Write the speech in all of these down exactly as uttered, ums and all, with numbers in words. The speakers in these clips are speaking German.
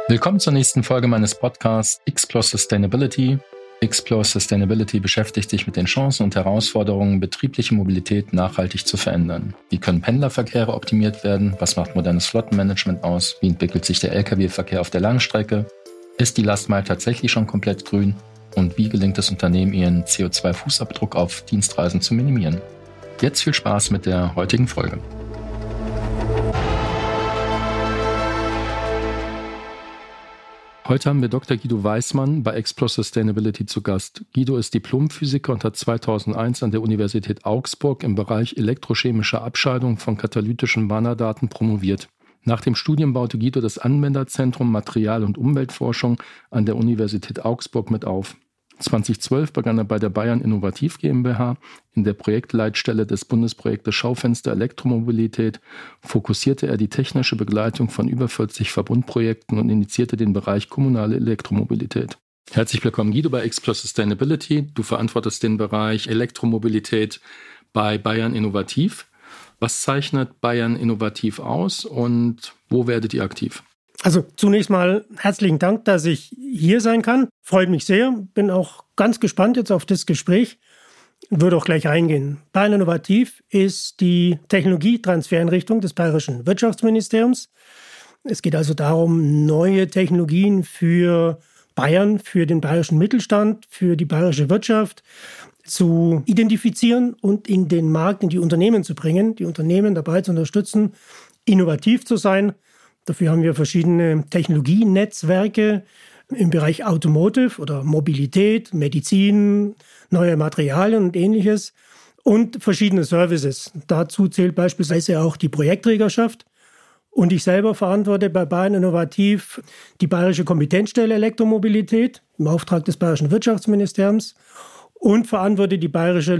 Willkommen zur nächsten Folge meines Podcasts Explore Sustainability. Explore Sustainability beschäftigt sich mit den Chancen und Herausforderungen, betriebliche Mobilität nachhaltig zu verändern. Wie können Pendlerverkehre optimiert werden? Was macht modernes Flottenmanagement aus? Wie entwickelt sich der L K W-Verkehr auf der Langstrecke? Ist die Last Mile tatsächlich schon komplett grün? Und wie gelingt es Unternehmen, ihren C O zwei Fußabdruck auf Dienstreisen zu minimieren? Jetzt viel Spaß mit der heutigen Folge. Heute haben wir Doktor Guido Weissmann bei Explore Sustainability zu Gast. Guido ist Diplomphysiker und hat zweitausendeins an der Universität Augsburg im Bereich elektrochemische Abscheidung von katalytischen Wanderdaten promoviert. Nach dem Studium baute Guido das Anwenderzentrum Material- und Umweltforschung an der Universität Augsburg mit auf. zweitausendzwölf begann er bei der Bayern Innovativ GmbH in der Projektleitstelle des Bundesprojektes Schaufenster Elektromobilität, fokussierte er die technische Begleitung von über vierzig Verbundprojekten und initiierte den Bereich kommunale Elektromobilität. Herzlich willkommen, Guido, bei Explore Sustainability. Du verantwortest den Bereich Elektromobilität bei Bayern Innovativ. Was zeichnet Bayern Innovativ aus und wo werdet ihr aktiv? Also zunächst mal herzlichen Dank, dass ich hier sein kann. Freut mich sehr. Bin auch ganz gespannt jetzt auf das Gespräch. Würde auch gleich reingehen. Bayern Innovativ ist die Technologietransfereinrichtung des Bayerischen Wirtschaftsministeriums. Es geht also darum, neue Technologien für Bayern, für den bayerischen Mittelstand, für die bayerische Wirtschaft zu identifizieren und in den Markt, in die Unternehmen zu bringen, die Unternehmen dabei zu unterstützen, innovativ zu sein. Dafür haben wir verschiedene Technologienetzwerke im Bereich Automotive oder Mobilität, Medizin, neue Materialien und Ähnliches und verschiedene Services. Dazu zählt beispielsweise auch die Projektträgerschaft. Und ich selber verantworte bei Bayern Innovativ die Bayerische Kompetenzstelle Elektromobilität im Auftrag des Bayerischen Wirtschaftsministeriums und verantworte die Bayerische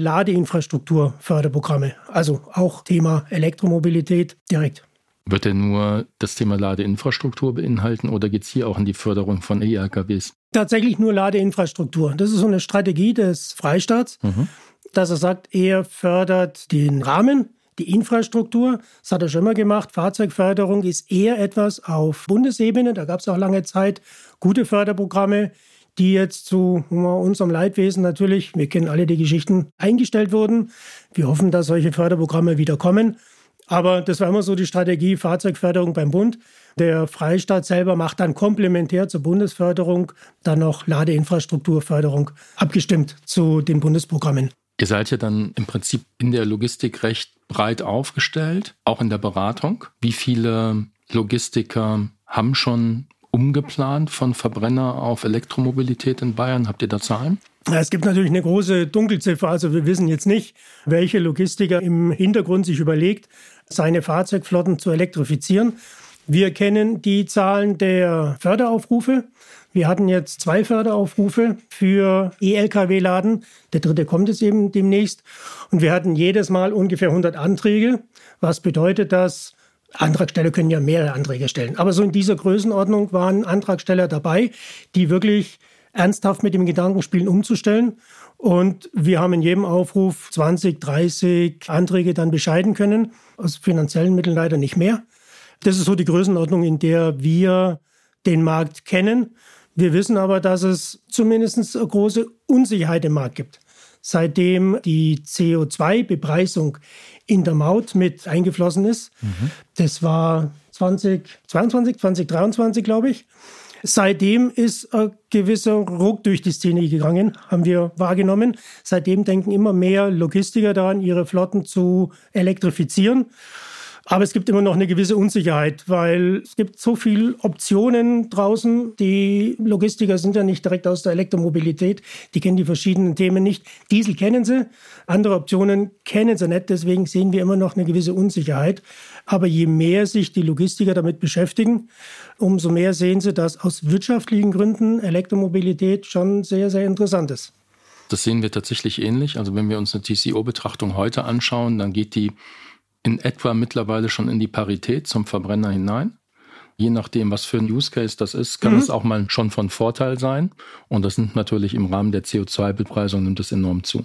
Ladeinfrastrukturförderprogramme, also auch Thema Elektromobilität direkt. Wird denn nur das Thema Ladeinfrastruktur beinhalten oder geht es hier auch in die Förderung von E L K Ws? Tatsächlich nur Ladeinfrastruktur. Das ist so eine Strategie des Freistaats, mhm. dass er sagt, er fördert den Rahmen, die Infrastruktur. Das hat er schon immer gemacht. Fahrzeugförderung ist eher etwas auf Bundesebene. Da gab es auch lange Zeit gute Förderprogramme, die jetzt zu unserem Leidwesen natürlich, wir kennen alle die Geschichten, eingestellt wurden. Wir hoffen, dass solche Förderprogramme wieder kommen. Aber das war immer so die Strategie, Fahrzeugförderung beim Bund. Der Freistaat selber macht dann komplementär zur Bundesförderung dann noch Ladeinfrastrukturförderung, abgestimmt zu den Bundesprogrammen. Ihr seid ja dann im Prinzip in der Logistik recht breit aufgestellt, auch in der Beratung. Wie viele Logistiker haben schon umgeplant von Verbrenner auf Elektromobilität in Bayern? Habt ihr da Zahlen? Es gibt natürlich eine große Dunkelziffer. Also wir wissen jetzt nicht, welche Logistiker im Hintergrund sich überlegt, seine Fahrzeugflotten zu elektrifizieren. Wir kennen die Zahlen der Förderaufrufe. Wir hatten jetzt zwei Förderaufrufe für E L K W-Laden. Der dritte kommt jetzt eben demnächst. Und wir hatten jedes Mal ungefähr hundert Anträge. Was bedeutet das? Antragsteller können ja mehrere Anträge stellen. Aber so in dieser Größenordnung waren Antragsteller dabei, die wirklich ernsthaft mit dem Gedanken spielen, umzustellen. Und wir haben in jedem Aufruf zwanzig, dreißig Anträge dann bescheiden können. Aus finanziellen Mitteln leider nicht mehr. Das ist so die Größenordnung, in der wir den Markt kennen. Wir wissen aber, dass es zumindest eine große Unsicherheit im Markt gibt. Seitdem die C O zwei Bepreisung in der Maut mit eingeflossen ist, mhm. das war zweitausendzweiundzwanzig, zweitausenddreiundzwanzig, glaube ich. Seitdem ist ein gewisser Ruck durch die Szene gegangen, haben wir wahrgenommen. Seitdem denken immer mehr Logistiker daran, ihre Flotten zu elektrifizieren. Aber es gibt immer noch eine gewisse Unsicherheit, weil es gibt so viele Optionen draußen. Die Logistiker sind ja nicht direkt aus der Elektromobilität. Die kennen die verschiedenen Themen nicht. Diesel kennen sie, andere Optionen kennen sie nicht. Deswegen sehen wir immer noch eine gewisse Unsicherheit. Aber je mehr sich die Logistiker damit beschäftigen, umso mehr sehen sie, dass aus wirtschaftlichen Gründen Elektromobilität schon sehr, sehr interessant ist. Das sehen wir tatsächlich ähnlich. Also wenn wir uns eine T C O-Betrachtung heute anschauen, dann geht die in etwa mittlerweile schon in die Parität zum Verbrenner hinein. Je nachdem, was für ein Use Case das ist, kann mhm. es auch mal schon von Vorteil sein. Und das nimmt natürlich im Rahmen der C O zwei Bepreisung nimmt es enorm zu.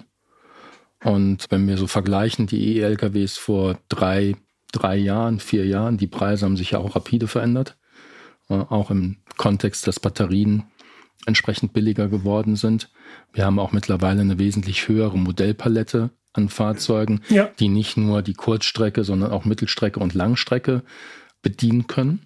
Und wenn wir so vergleichen, die E L K Ws vor drei, drei Jahren, vier Jahren, die Preise haben sich ja auch rapide verändert. äh, auch im Kontext, dass Batterien entsprechend billiger geworden sind. Wir haben auch mittlerweile eine wesentlich höhere Modellpalette an Fahrzeugen, ja, die nicht nur die Kurzstrecke, sondern auch Mittelstrecke und Langstrecke bedienen können.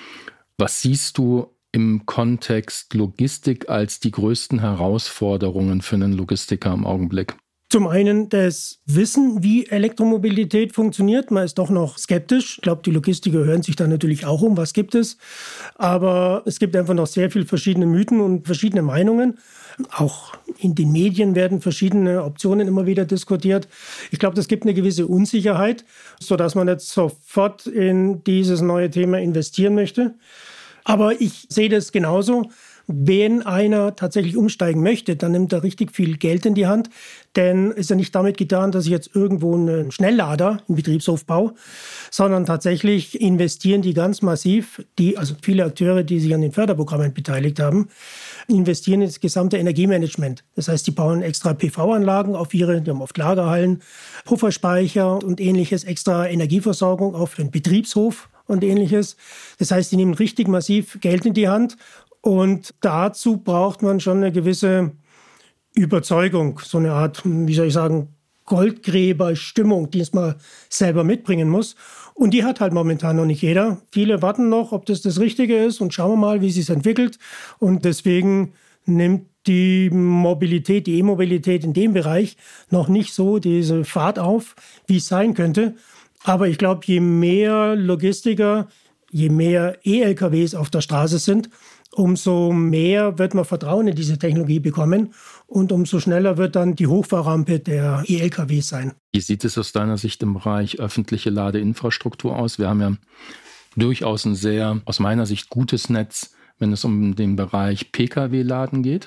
Was siehst du im Kontext Logistik als die größten Herausforderungen für einen Logistiker im Augenblick? Zum einen das Wissen, wie Elektromobilität funktioniert. Man ist doch noch skeptisch. Ich glaube, die Logistiker hören sich da natürlich auch um, was gibt es. Aber es gibt einfach noch sehr viele verschiedene Mythen und verschiedene Meinungen. Auch in den Medien werden verschiedene Optionen immer wieder diskutiert. Ich glaube, das gibt eine gewisse Unsicherheit, sodass man jetzt sofort in dieses neue Thema investieren möchte. Aber ich sehe das genauso. Wenn einer tatsächlich umsteigen möchte, dann nimmt er richtig viel Geld in die Hand. Denn ist ja nicht damit getan, dass ich jetzt irgendwo einen Schnelllader im Betriebshof baue, sondern tatsächlich investieren die ganz massiv, die, also viele Akteure, die sich an den Förderprogrammen beteiligt haben, investieren ins gesamte Energiemanagement. Das heißt, die bauen extra P V-Anlagen auf ihre, die haben oft Lagerhallen, Pufferspeicher und ähnliches, extra Energieversorgung auch für den Betriebshof und ähnliches. Das heißt, die nehmen richtig massiv Geld in die Hand. Und dazu braucht man schon eine gewisse Überzeugung, so eine Art, wie soll ich sagen, Goldgräberstimmung, die es mal selber mitbringen muss. Und die hat halt momentan noch nicht jeder. Viele warten noch, ob das das Richtige ist und schauen wir mal, wie es sich entwickelt. Und deswegen nimmt die Mobilität, die E-Mobilität in dem Bereich noch nicht so diese Fahrt auf, wie es sein könnte. Aber ich glaube, je mehr Logistiker, je mehr E-L K Ws auf der Straße sind, umso mehr wird man Vertrauen in diese Technologie bekommen und umso schneller wird dann die Hochfahrrampe der E-L K Ws sein. Wie sieht es aus deiner Sicht im Bereich öffentliche Ladeinfrastruktur aus? Wir haben ja durchaus ein sehr, aus meiner Sicht, gutes Netz, wenn es um den Bereich P K W-Laden geht.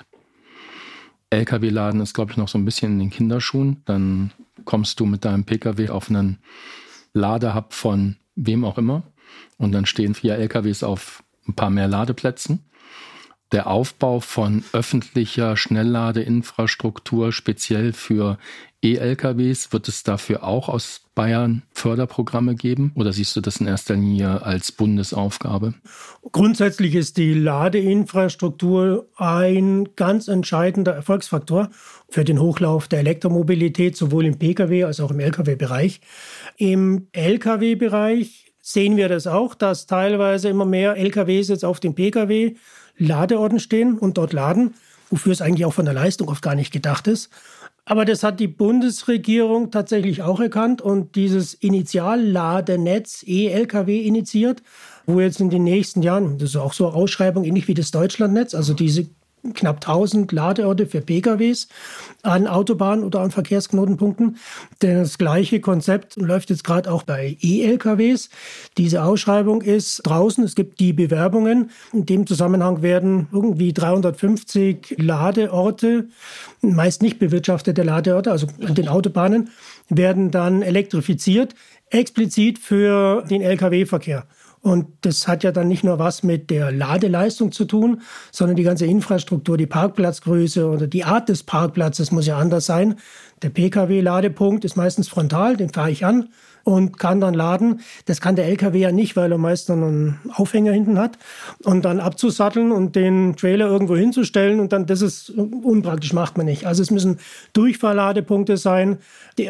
L K W-Laden ist, glaube ich, noch so ein bisschen in den Kinderschuhen. Dann kommst du mit deinem P K W auf einen Ladehub von wem auch immer und dann stehen vier L K Ws auf ein paar mehr Ladeplätzen. Der Aufbau von öffentlicher Schnellladeinfrastruktur, speziell für E-L K Ws, wird es dafür auch aus Bayern Förderprogramme geben? Oder siehst du das in erster Linie als Bundesaufgabe? Grundsätzlich ist die Ladeinfrastruktur ein ganz entscheidender Erfolgsfaktor für den Hochlauf der Elektromobilität, sowohl im P K W als auch im L K W-Bereich. Im L K W-Bereich sehen wir das auch, dass teilweise immer mehr L K Ws jetzt auf dem P K W Ladeorten stehen und dort laden, wofür es eigentlich auch von der Leistung oft gar nicht gedacht ist. Aber das hat die Bundesregierung tatsächlich auch erkannt und dieses Initialladenetz E-L K W initiiert, wo jetzt in den nächsten Jahren, das ist auch so eine Ausschreibung, ähnlich wie das Deutschlandnetz, also diese knapp tausend Ladeorte für P K Ws an Autobahnen oder an Verkehrsknotenpunkten. Das gleiche Konzept läuft jetzt gerade auch bei E-L K Ws. Diese Ausschreibung ist draußen. Es gibt die Bewerbungen. In dem Zusammenhang werden irgendwie dreihundertfünfzig Ladeorte, meist nicht bewirtschaftete Ladeorte, also an den Autobahnen, werden dann elektrifiziert, explizit für den L K W-Verkehr. Und das hat ja dann nicht nur was mit der Ladeleistung zu tun, sondern die ganze Infrastruktur, die Parkplatzgröße oder die Art des Parkplatzes muss ja anders sein. Der P K W-Ladepunkt ist meistens frontal, den fahre ich an und kann dann laden. Das kann der L K W ja nicht, weil er meist dann einen Aufhänger hinten hat. Und dann abzusatteln und den Trailer irgendwo hinzustellen und dann, das ist unpraktisch, macht man nicht. Also es müssen Durchfahrladepunkte sein. Der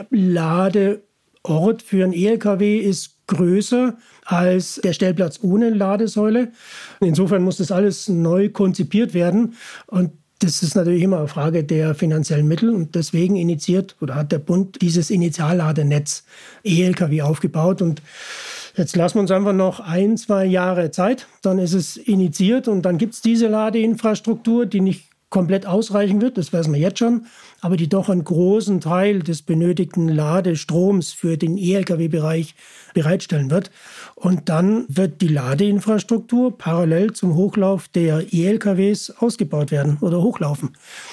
Ladeort für einen E L K W ist größer als der Stellplatz ohne Ladesäule. Insofern muss das alles neu konzipiert werden. Und das ist natürlich immer eine Frage der finanziellen Mittel. Und deswegen initiiert oder hat der Bund dieses Initialladenetz E L K W aufgebaut. Und jetzt lassen wir uns einfach noch ein, zwei Jahre Zeit. Dann ist es initiiert und dann gibt es diese Ladeinfrastruktur, die nicht komplett ausreichen wird, das wissen wir jetzt schon, aber die doch einen großen Teil des benötigten Ladestroms für den E L K W-Bereich bereitstellen wird. Und dann wird die Ladeinfrastruktur parallel zum Hochlauf der E L K Ws ausgebaut werden oder hochlaufen.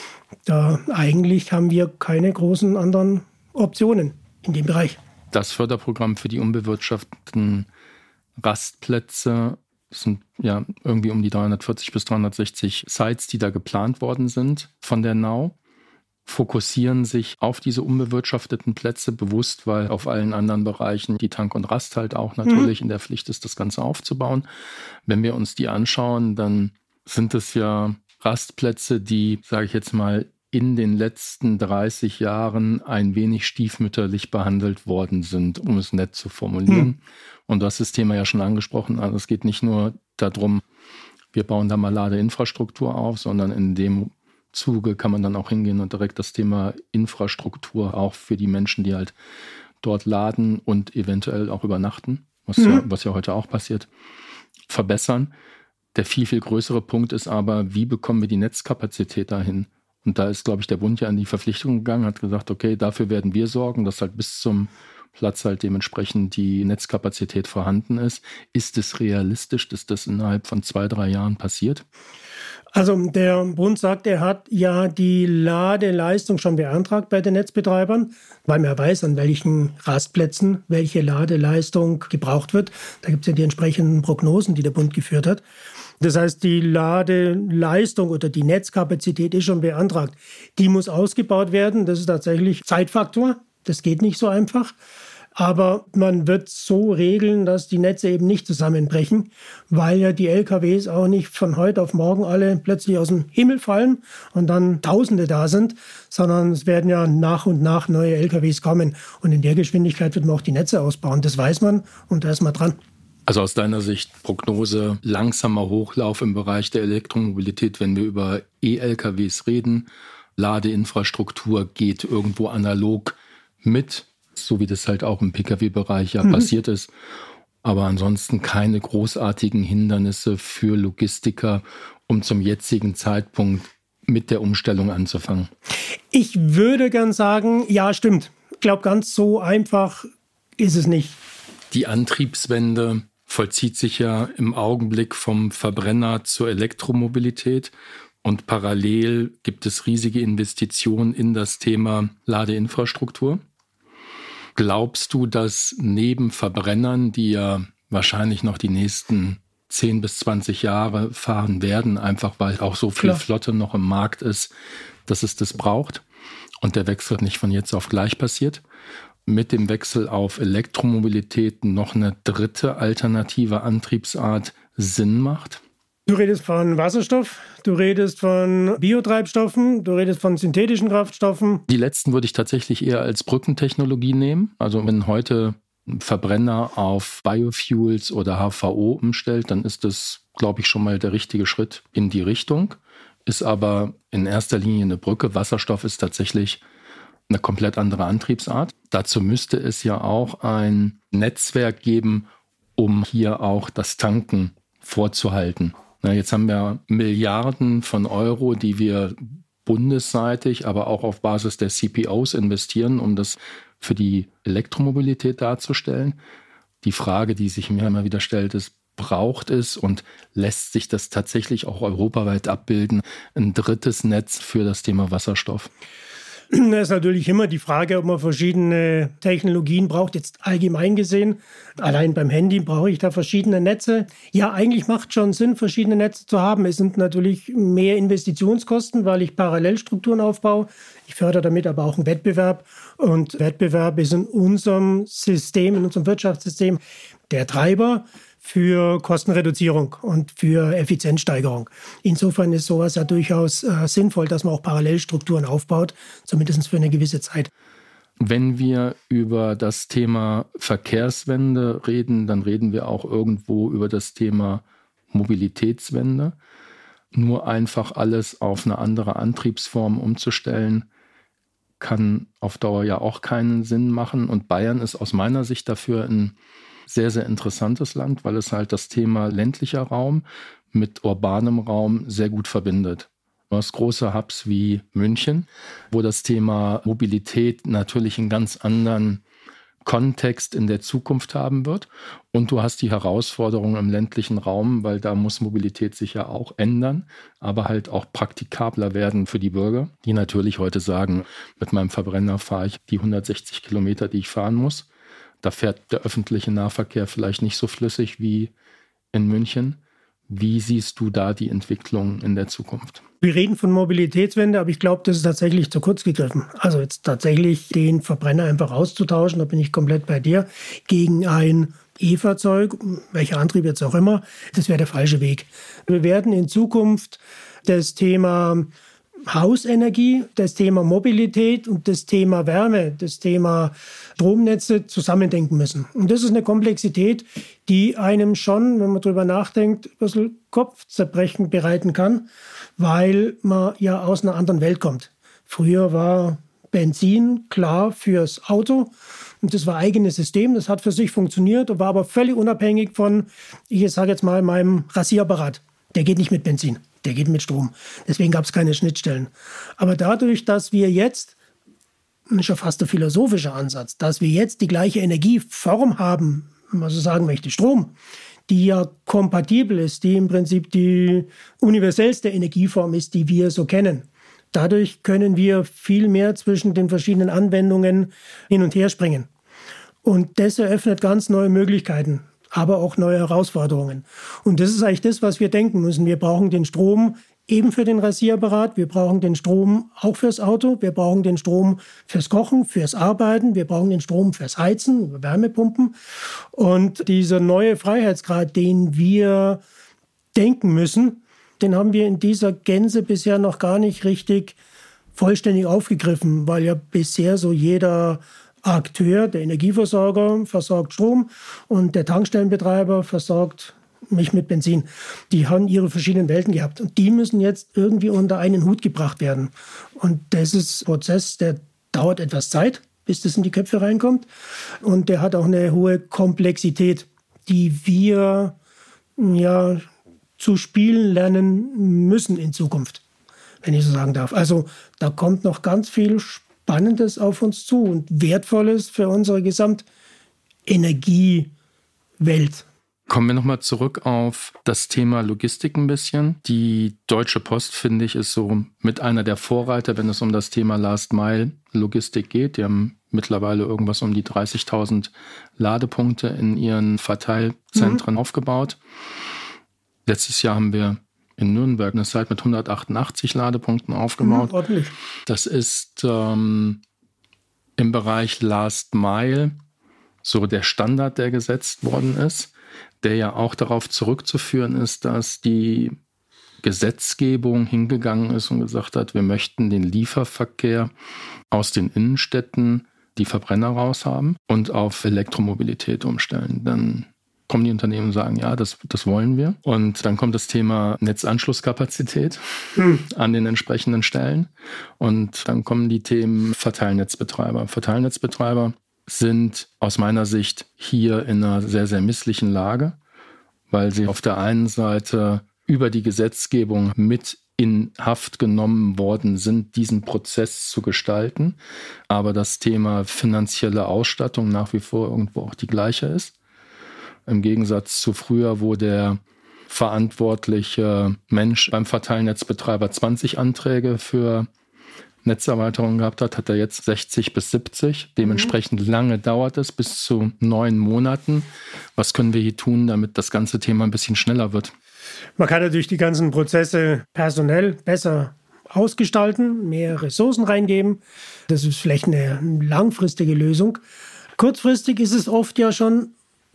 Da eigentlich haben wir keine großen anderen Optionen in dem Bereich. Das Förderprogramm für die unbewirtschafteten Rastplätze, das sind ja irgendwie um die dreihundertvierzig bis dreihundertsechzig Sites, die da geplant worden sind von der N A U. fokussieren sich auf diese unbewirtschafteten Plätze bewusst, weil auf allen anderen Bereichen die Tank und Rast halt auch natürlich mhm. in der Pflicht ist, das Ganze aufzubauen. Wenn wir uns die anschauen, dann sind es ja Rastplätze, die, sage ich jetzt mal, in den letzten dreißig Jahren ein wenig stiefmütterlich behandelt worden sind, um es nett zu formulieren. Mhm. Und du hast das Thema ja schon angesprochen. Also es geht nicht nur darum, wir bauen da mal Ladeinfrastruktur auf, sondern in dem Zuge kann man dann auch hingehen und direkt das Thema Infrastruktur auch für die Menschen, die halt dort laden und eventuell auch übernachten, was, mhm. ja, was ja heute auch passiert, verbessern. Der viel, viel größere Punkt ist aber, wie bekommen wir die Netzkapazität dahin? Und da ist, glaube ich, der Bund ja an die Verpflichtung gegangen, hat gesagt, okay, dafür werden wir sorgen, dass halt bis zum Platz halt dementsprechend die Netzkapazität vorhanden ist. Ist es realistisch, dass das innerhalb von zwei, drei Jahren passiert? Also der Bund sagt, er hat ja die Ladeleistung schon beantragt bei den Netzbetreibern, weil man weiß, an welchen Rastplätzen welche Ladeleistung gebraucht wird. Da gibt es ja die entsprechenden Prognosen, die der Bund geführt hat. Das heißt, die Ladeleistung oder die Netzkapazität ist schon beantragt. Die muss ausgebaut werden. Das ist tatsächlich Zeitfaktor. Das geht nicht so einfach. Aber man wird so regeln, dass die Netze eben nicht zusammenbrechen, weil ja die L K Ws auch nicht von heute auf morgen alle plötzlich aus dem Himmel fallen und dann Tausende da sind, sondern es werden ja nach und nach neue L K Ws kommen. Und in der Geschwindigkeit wird man auch die Netze ausbauen. Das weiß man und da ist man dran. Also aus deiner Sicht Prognose, langsamer Hochlauf im Bereich der Elektromobilität, wenn wir über E-L K Ws reden. Ladeinfrastruktur geht irgendwo analog mit, so wie das halt auch im P K W-Bereich ja mhm. passiert ist. Aber ansonsten keine großartigen Hindernisse für Logistiker, um zum jetzigen Zeitpunkt mit der Umstellung anzufangen. Ich würde gern sagen, ja, stimmt. Ich glaube, ganz so einfach ist es nicht. Die Antriebswende vollzieht sich ja im Augenblick vom Verbrenner zur Elektromobilität. Und parallel gibt es riesige Investitionen in das Thema Ladeinfrastruktur. Glaubst du, dass neben Verbrennern, die ja wahrscheinlich noch die nächsten zehn bis zwanzig Jahre fahren werden, einfach weil auch so viel Klar. Flotte noch im Markt ist, dass es das braucht und der Wechsel nicht von jetzt auf gleich passiert, mit dem Wechsel auf Elektromobilität noch eine dritte alternative Antriebsart Sinn macht? Du redest von Wasserstoff, du redest von Biotreibstoffen, du redest von synthetischen Kraftstoffen. Die letzten würde ich tatsächlich eher als Brückentechnologie nehmen. Also wenn heute ein Verbrenner auf Biofuels oder H V O umstellt, dann ist das, glaube ich, schon mal der richtige Schritt in die Richtung. Ist aber in erster Linie eine Brücke. Wasserstoff ist tatsächlich eine komplett andere Antriebsart. Dazu müsste es ja auch ein Netzwerk geben, um hier auch das Tanken vorzuhalten. Na, jetzt haben wir Milliarden von Euro, die wir bundesseitig, aber auch auf Basis der C P Os investieren, um das für die Elektromobilität darzustellen. Die Frage, die sich mir immer wieder stellt, ist, braucht es und lässt sich das tatsächlich auch europaweit abbilden, ein drittes Netz für das Thema Wasserstoff? Das ist natürlich immer die Frage, ob man verschiedene Technologien braucht, jetzt allgemein gesehen. Allein beim Handy brauche ich da verschiedene Netze. Ja, eigentlich macht schon Sinn, verschiedene Netze zu haben. Es sind natürlich mehr Investitionskosten, weil ich Parallelstrukturen aufbaue. Ich fördere damit aber auch einen Wettbewerb. Und Wettbewerb ist in unserem System, in unserem Wirtschaftssystem der Treiber für Kostenreduzierung und für Effizienzsteigerung. Insofern ist sowas ja durchaus äh, sinnvoll, dass man auch Parallelstrukturen aufbaut, zumindest für eine gewisse Zeit. Wenn wir über das Thema Verkehrswende reden, dann reden wir auch irgendwo über das Thema Mobilitätswende. Nur einfach alles auf eine andere Antriebsform umzustellen, kann auf Dauer ja auch keinen Sinn machen. Und Bayern ist aus meiner Sicht dafür ein sehr, sehr interessantes Land, weil es halt das Thema ländlicher Raum mit urbanem Raum sehr gut verbindet. Du hast große Hubs wie München, wo das Thema Mobilität natürlich einen ganz anderen Kontext in der Zukunft haben wird. Und du hast die Herausforderung im ländlichen Raum, weil da muss Mobilität sich ja auch ändern, aber halt auch praktikabler werden für die Bürger, die natürlich heute sagen, mit meinem Verbrenner fahre ich die hundertsechzig Kilometer, die ich fahren muss. Da fährt der öffentliche Nahverkehr vielleicht nicht so flüssig wie in München. Wie siehst du da die Entwicklung in der Zukunft? Wir reden von Mobilitätswende, aber ich glaube, das ist tatsächlich zu kurz gegriffen. Also jetzt tatsächlich den Verbrenner einfach auszutauschen, da bin ich komplett bei dir, gegen ein E-Fahrzeug, welcher Antrieb jetzt auch immer, das wäre der falsche Weg. Wir werden in Zukunft das Thema Hausenergie, das Thema Mobilität und das Thema Wärme, das Thema Stromnetze zusammendenken müssen. Und das ist eine Komplexität, die einem schon, wenn man drüber nachdenkt, ein bisschen Kopfzerbrechen bereiten kann, weil man ja aus einer anderen Welt kommt. Früher war Benzin klar fürs Auto und das war ein eigenes System, das hat für sich funktioniert und war aber völlig unabhängig von, ich sage jetzt mal, meinem Rasierapparat. Der geht nicht mit Benzin. Der geht mit Strom. Deswegen gab es keine Schnittstellen. Aber dadurch, dass wir jetzt, das ist ja fast ein philosophischer Ansatz, dass wir jetzt die gleiche Energieform haben, wenn man so sagen möchte, Strom, die ja kompatibel ist, die im Prinzip die universellste Energieform ist, die wir so kennen. Dadurch können wir viel mehr zwischen den verschiedenen Anwendungen hin und her springen. Und das eröffnet ganz neue Möglichkeiten, aber auch neue Herausforderungen. Und das ist eigentlich das, was wir denken müssen. Wir brauchen den Strom eben für den Rasierapparat, wir brauchen den Strom auch fürs Auto, wir brauchen den Strom fürs Kochen, fürs Arbeiten, wir brauchen den Strom fürs Heizen, Wärmepumpen. Und dieser neue Freiheitsgrad, den wir denken müssen, den haben wir in dieser Gänze bisher noch gar nicht richtig vollständig aufgegriffen, weil ja bisher so jeder Akteur, der Energieversorger, versorgt Strom und der Tankstellenbetreiber versorgt mich mit Benzin. Die haben ihre verschiedenen Welten gehabt und die müssen jetzt irgendwie unter einen Hut gebracht werden. Und das ist ein Prozess, der dauert etwas Zeit, bis das in die Köpfe reinkommt. Und der hat auch eine hohe Komplexität, die wir ja zu spielen lernen müssen in Zukunft, wenn ich so sagen darf. Also da kommt noch ganz viel Spannendes auf uns zu und Wertvolles für unsere Gesamtenergiewelt. Kommen wir nochmal zurück auf das Thema Logistik ein bisschen. Die Deutsche Post, finde ich, ist so mit einer der Vorreiter, wenn es um das Thema Last-Mile-Logistik geht. Die haben mittlerweile irgendwas um die dreißigtausend Ladepunkte in ihren Verteilzentren mhm. aufgebaut. Letztes Jahr haben wir in Nürnberg eine Site mit hundertachtundachtzig Ladepunkten aufgebaut. Mhm, ordentlich. Das ist ähm, im Bereich Last Mile so der Standard, der gesetzt worden ist, der ja auch darauf zurückzuführen ist, dass die Gesetzgebung hingegangen ist und gesagt hat, wir möchten den Lieferverkehr aus den Innenstädten, die Verbrenner raushaben und auf Elektromobilität umstellen. Dann kommen die Unternehmen und sagen, ja, das, das wollen wir. Und dann kommt das Thema Netzanschlusskapazität hm. an den entsprechenden Stellen. Und dann kommen die Themen Verteilnetzbetreiber. Verteilnetzbetreiber sind aus meiner Sicht hier in einer sehr, sehr misslichen Lage, weil sie auf der einen Seite über die Gesetzgebung mit in Haft genommen worden sind, diesen Prozess zu gestalten. Aber das Thema finanzielle Ausstattung nach wie vor irgendwo auch die gleiche ist. Im Gegensatz zu früher, wo der verantwortliche Mensch beim Verteilnetzbetreiber zwanzig Anträge für Netzerweiterung gehabt hat, hat er jetzt sechzig bis siebzig. Dementsprechend mhm. lange dauert es, bis zu neun Monaten. Was können wir hier tun, damit das ganze Thema ein bisschen schneller wird? Man kann natürlich die ganzen Prozesse personell besser ausgestalten, mehr Ressourcen reingeben. Das ist vielleicht eine langfristige Lösung. Kurzfristig ist es oft ja schon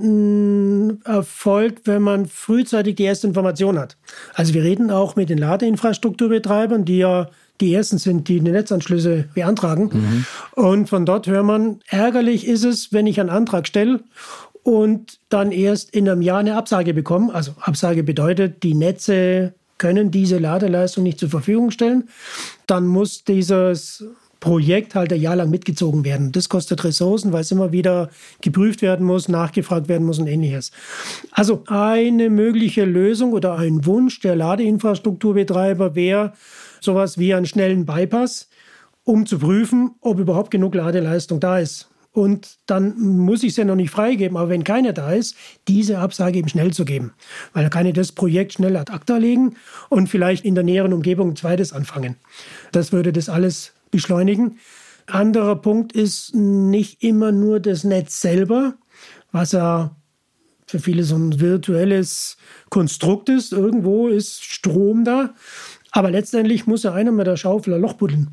ein Erfolg, wenn man frühzeitig die erste Information hat. Also wir reden auch mit den Ladeinfrastrukturbetreibern, die ja die ersten sind, die die Netzanschlüsse beantragen. Mhm. Und von dort hört man, ärgerlich ist es, wenn ich einen Antrag stelle und dann erst in einem Jahr eine Absage bekomme. Also Absage bedeutet, die Netze können diese Ladeleistung nicht zur Verfügung stellen. Dann muss dieses Projekt halt ein Jahr lang mitgezogen werden. Das kostet Ressourcen, weil es immer wieder geprüft werden muss, nachgefragt werden muss und ähnliches. Also eine mögliche Lösung oder ein Wunsch der Ladeinfrastrukturbetreiber wäre sowas wie einen schnellen Bypass, um zu prüfen, ob überhaupt genug Ladeleistung da ist. Und dann muss ich es ja noch nicht freigeben, aber wenn keiner da ist, diese Absage eben schnell zu geben. Weil dann kann ich das Projekt schnell ad acta legen und vielleicht in der näheren Umgebung ein zweites anfangen. Das würde das alles beschleunigen. Anderer Punkt ist nicht immer nur das Netz selber, was ja für viele so ein virtuelles Konstrukt ist. Irgendwo ist Strom da. Aber letztendlich muss ja einer mit der Schaufel ein Loch buddeln.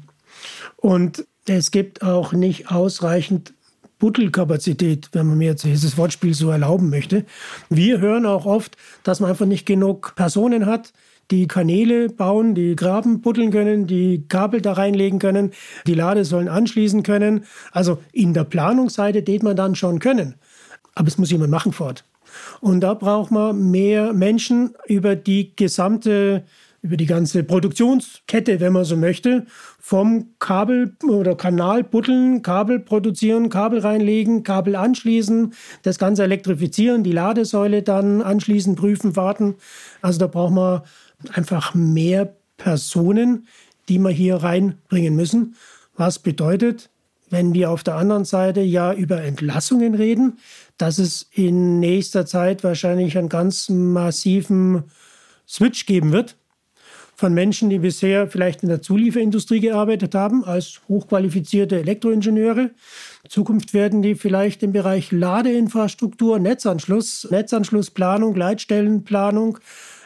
Und es gibt auch nicht ausreichend Buddelkapazität, wenn man mir jetzt dieses Wortspiel so erlauben möchte. Wir hören auch oft, dass man einfach nicht genug Personen hat, die Kanäle bauen, die Graben buddeln können, die Kabel da reinlegen können, die Ladesäulen anschließen können. Also in der Planungsseite tät man dann schon können. Aber es muss jemand machen vor Ort. Und da braucht man mehr Menschen über die gesamte, über die ganze Produktionskette, wenn man so möchte, vom Kabel oder Kanal buddeln, Kabel produzieren, Kabel reinlegen, Kabel anschließen, das Ganze elektrifizieren, die Ladesäule dann anschließen, prüfen, warten. Also da braucht man einfach mehr Personen, die wir hier reinbringen müssen. Was bedeutet, wenn wir auf der anderen Seite ja über Entlassungen reden, dass es in nächster Zeit wahrscheinlich einen ganz massiven Switch geben wird von Menschen, die bisher vielleicht in der Zulieferindustrie gearbeitet haben, als hochqualifizierte Elektroingenieure. In Zukunft werden die vielleicht im Bereich Ladeinfrastruktur, Netzanschluss, Netzanschlussplanung, Leitstellenplanung,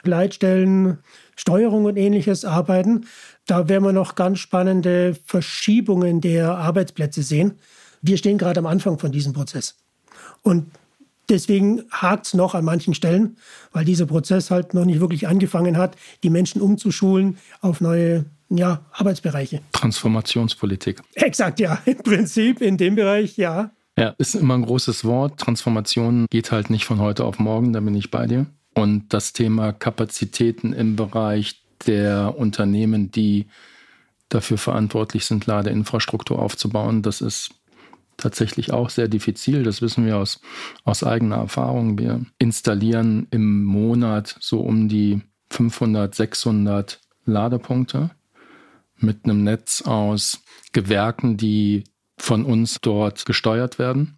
Leitstellensteuerung und Ähnliches arbeiten. Da werden wir noch ganz spannende Verschiebungen der Arbeitsplätze sehen. Wir stehen gerade am Anfang von diesem Prozess. Und deswegen hakt es noch an manchen Stellen, weil dieser Prozess halt noch nicht wirklich angefangen hat, die Menschen umzuschulen auf neue ja, Arbeitsbereiche. Transformationspolitik. Exakt, ja. Im Prinzip in dem Bereich, ja. Ja, ist immer ein großes Wort. Transformation geht halt nicht von heute auf morgen, da bin ich bei dir. Und das Thema Kapazitäten im Bereich der Unternehmen, die dafür verantwortlich sind, Ladeinfrastruktur aufzubauen, das ist tatsächlich auch sehr diffizil. Das wissen wir aus, aus eigener Erfahrung. Wir installieren im Monat so um die fünfhundert, sechshundert Ladepunkte mit einem Netz aus Gewerken, die von uns dort gesteuert werden.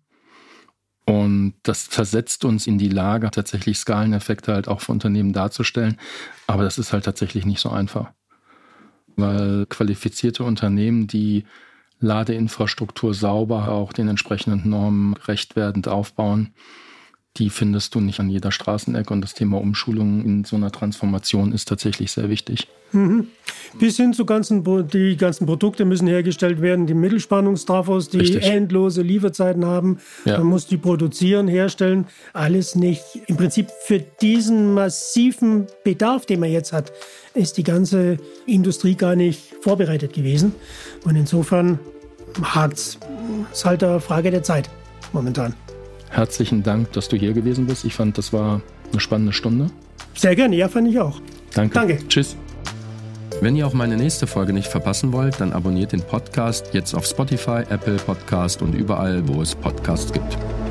Und das versetzt uns in die Lage, tatsächlich Skaleneffekte halt auch für Unternehmen darzustellen. Aber das ist halt tatsächlich nicht so einfach. Weil qualifizierte Unternehmen, die Ladeinfrastruktur sauber auch den entsprechenden Normen gerecht werdend aufbauen, die findest du nicht an jeder Straßenecke. Und das Thema Umschulung in so einer Transformation ist tatsächlich sehr wichtig. Mhm. Bis hin zu ganzen, die ganzen Produkte müssen hergestellt werden, die Mittelspannungstrafos, die Richtig. endlose Lieferzeiten haben. Ja. Man muss die produzieren, herstellen. Alles nicht. Im Prinzip für diesen massiven Bedarf, den man jetzt hat, ist die ganze Industrie gar nicht vorbereitet gewesen. Und insofern hakt es. Ist halt eine Frage der Zeit momentan. Herzlichen Dank, dass du hier gewesen bist. Ich fand, das war eine spannende Stunde. Sehr gerne, ja, fand ich auch. Danke. Danke. Tschüss. Wenn ihr auch meine nächste Folge nicht verpassen wollt, dann abonniert den Podcast jetzt auf Spotify, Apple Podcast und überall, wo es Podcasts gibt.